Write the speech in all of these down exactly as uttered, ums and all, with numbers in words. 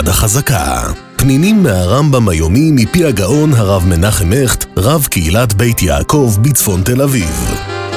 יד החזקה. פנינים מהרמב"ם היומי מפי הגאון הרב מנחם הכט, רב קהילת בית יעקב בצפון תל אביב.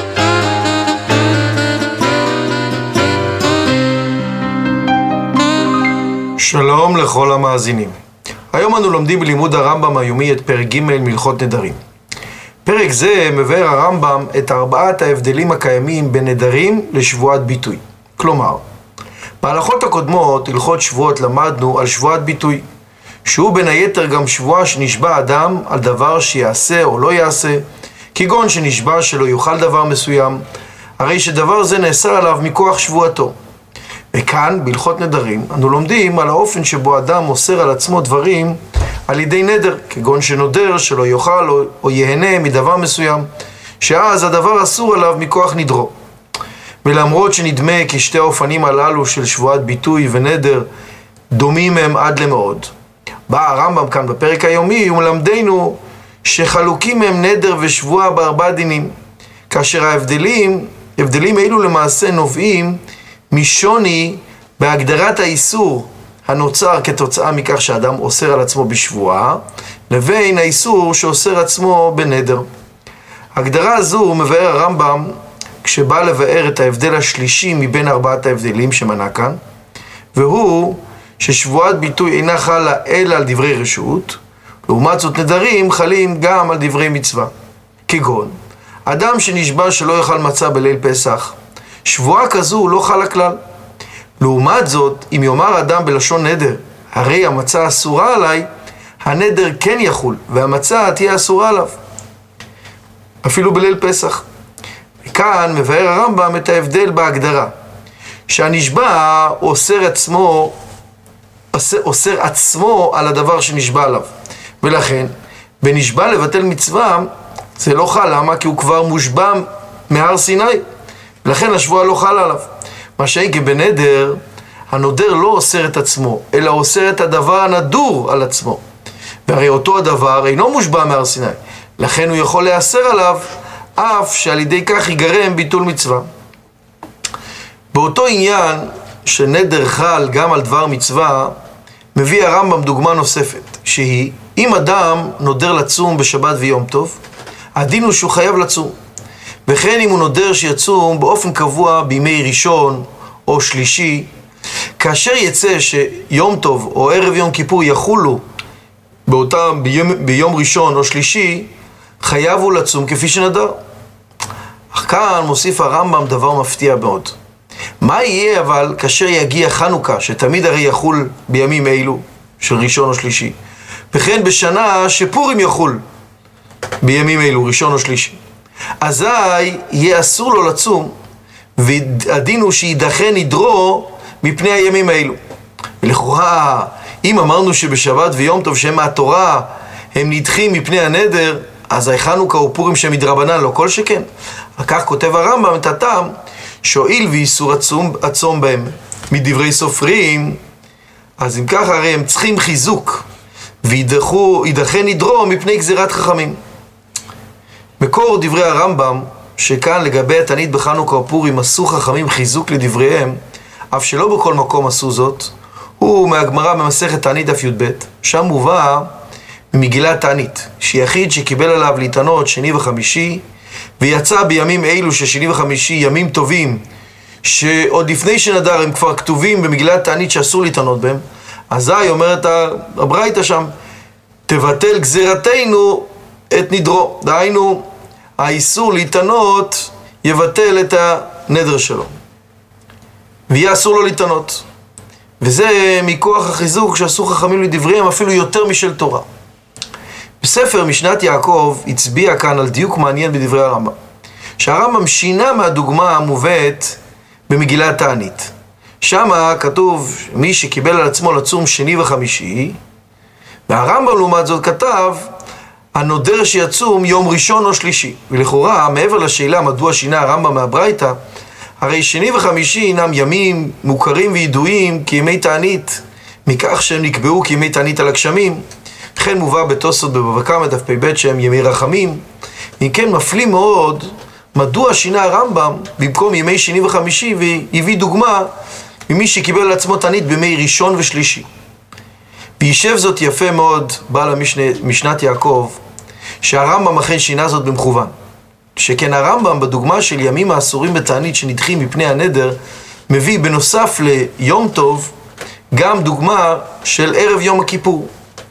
שלום לכל המאזינים. היום אנו לומדים בלימוד הרמב"ם היומי את פרק ג' מלכות נדרים. פרק זה מבאר הרמב"ם את ארבעת ההבדלים הקיימים בין נדרים לשבועת ביטוי. כלומר, בהלכות הקודמות, הלכות שבועות, למדנו על שבועת ביטוי, שהוא בין היתר גם שבועה שנשבע אדם על דבר שיעשה או לא יעשה, כגון שנשבע שלא יאכל דבר מסוים, הרי שדבר זה נאסר עליו מכוח שבועתו. וכאן, בהלכות נדרים, אנו לומדים על האופן שבו אדם אוסר על עצמו דברים על ידי נדר, כגון שנודר שלא יאכל או, או יהנה מדבר מסוים, שאז הדבר אסור עליו מכוח נדרו. ולמרות שנדמה כי שתי האופנים הללו של שבועת ביטוי ונדר דומים הם עד למאוד, בא הרמב"ם כאן בפרק היומי ומלמדנו שחלוקים הם נדר ושבועה בארבע דינים, כאשר ההבדלים, הבדלים אלו למעשה נובעים משוני בהגדרת האיסור הנוצר כתוצאה מכך שאדם אוסר על עצמו בשבועה, לבין האיסור שאוסר עצמו בנדר. הגדרה הזו מבאר הרמב"ם כשבא לבאר את ההבדל השלישי מבין ארבעת ההבדלים שמנה כאן, והוא ששבועת ביטוי אינה חלה אלא על דברי רשות, לעומת זאת נדרים חלים גם על דברי מצווה. כגון, אדם שנשבע שלא יאכל מצה בליל פסח, שבועה כזו לא חלה כלל. לעומת זאת, אם יאמר אדם בלשון נדר, הרי המצה אסורה עליי, הנדר כן יחול, והמצה תהיה אסורה עליו, אפילו בליל פסח. וכאן מבאר הרמב"ם את ההבדל בהגדרה, שהנשבע אוסר עצמו, אוסר, אוסר עצמו על הדבר שנשבע עליו, ולכן בנשבע לבטל מצווה זה לא חל. למה? כי הוא כבר מושבע מהר סיני, לכן השבועה לא חלה עליו. מה שהייתי בנדר, הנודר לא אוסר את עצמו, אלא אוסר את הדבר הנדור על עצמו. והרי אותו הדבר אינו מושבע מהר סיני, לכן הוא יכול להיאסר עליו, אף שעל ידי כך ייגרם ביטול מצווה. באותו עניין שנדר חל גם על דבר מצווה, מביא הרמב"ם דוגמה נוספת, שהיא, אם אדם נודר לצום בשבת ויום טוב, הדין הוא שהוא חייב לצום. וכן אם הוא נודר שיצום באופן קבוע בימי ראשון או שלישי, כאשר יצא שיום טוב או ערב יום כיפור יחולו באותם ביום, ביום ראשון או שלישי, חייב הוא לצום כפי שנדר. אך כאן מוסיף הרמב"ם דבר מפתיע מאוד. מה יהיה אבל כאשר יגיע חנוכה, שתמיד הרי יחול בימים אלו של ראשון או שלישי, וכן בשנה שפורים יחול בימים אלו ראשון או שלישי, אזי יהיה אסור לו לצום, והדין הוא שידחה נדרו מפני הימים האלו. ולכאורה, אם אמרנו שבשבת ויום טוב שהם מהתורה הם נדחים מפני הנדר, אז חנוכה ופורים שהם מדרבנן, לא כל שכן. וכך כותב הרמב"ם את הטעם, שואיל ואיסור הצום, הצום בהם מדברי סופרים, אז אם כך הרי הם צריכים חיזוק, וידחה נדרו מפני גזירת חכמים. מקור דברי הרמב"ם, שכאן לגבי התענית בחנוכה ופורים עשו חכמים חיזוק לדבריהם, אף שלא בכל מקום עשו זאת, הוא מהגמרא במסכת תענית דף י"ב, שם מובא ממגילת תענית, שיחיד שקיבל עליו להתענות שני וחמישי, ויצא בימים אלו ששני וחמישי ימים טובים, שעוד לפני שנדר הם כבר כתובים במגילת תענית שאסור להתענות בהם, אזי אומרת הברייתא שם, תבטל גזירתנו את נדרו, דהיינו האיסור להתענות יבטל את הנדר שלו ויהיה אסור לו להתענות, וזה מכוח החיזוק שעשו חכמים לדבריהם אפילו יותר משל תורה. בספר משנת יעקב הצביע כאן על דיוק מעניין בדברי הרמב"ם, שהרמב"ם שינה מהדוגמה המובאת במגילת תענית. שם כתוב מי שקיבל על עצמו לצום שני וחמישי, והרמב"ם לעומת זאת כתב הנודר שיצום יום ראשון או שלישי. ולכאורה, מעבר לשאלה מדוע שינה הרמב"ם מהברייתא, הרי שני וחמישי אינם ימים מוכרים וידועים כימי תענית, מכך שהם נקבעו כימי תענית על הגשמים. וכן מובא בתוספות בבבא קמא דף פ"ב שהם ימי רחמים. אם כן מפליא מאוד מדוע שינה הרמב"ם במקום ימי שני וחמישי, והביא דוגמה ממי שקיבל על עצמו תענית בימי ראשון ושלישי. וישב זאת יפה מאוד בעל המשנת יעקב, שהרמב"ם אכן שינה זאת במכוון. שכן הרמב"ם בדוגמה של ימים האסורים בתענית שנדחים מפני הנדר, מביא בנוסף ליום טוב גם דוגמה של ערב יום הכיפור.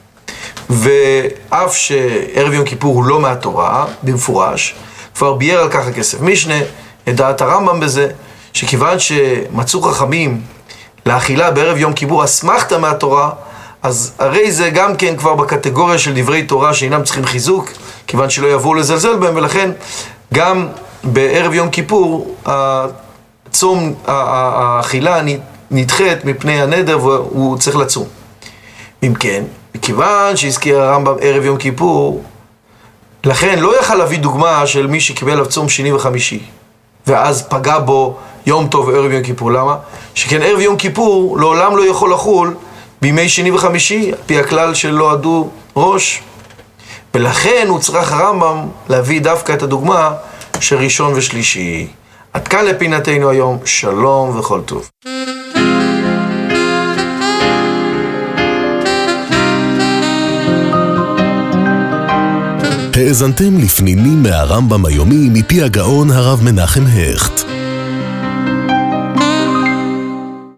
ואף שערב יום כיפור הוא לא מהתורה, במפורש, כבר ביאר על כך הכסף משנה, את דעת הרמב"ם בזה, שכיוון שמצאו חכמים לאכילה בערב יום כיפור אסמכתה מהתורה, אז הרי זה גם כן כבר בקטגוריה של דברי תורה שאינם צריכים חיזוק, כיוון שלא יבואו לזלזל בהם, ולכן גם בערב יום כיפור הצום, האכילה נדחית מפני הנדר והוא צריך לצום. אם כן, מכיוון שהזכיר הרמב"ם ערב יום כיפור, לכן לא יכל להביא דוגמה של מי שקיבל עליו צום שני וחמישי, ואז פגע בו יום טוב וערב יום כיפור. למה? שכן ערב יום כיפור לעולם לא יכול לחול בימי שני וחמישי, על פי הכלל שלא עדו ראש. ולכן הוא צריך הרמב"ם להביא דווקא את הדוגמה של ראשון ושלישי. עד כאן לפינתנו היום, שלום וכל טוב. האזנתם לפנינים מהרמב"ם היומי מפי הגאון הרב מנחם הכט.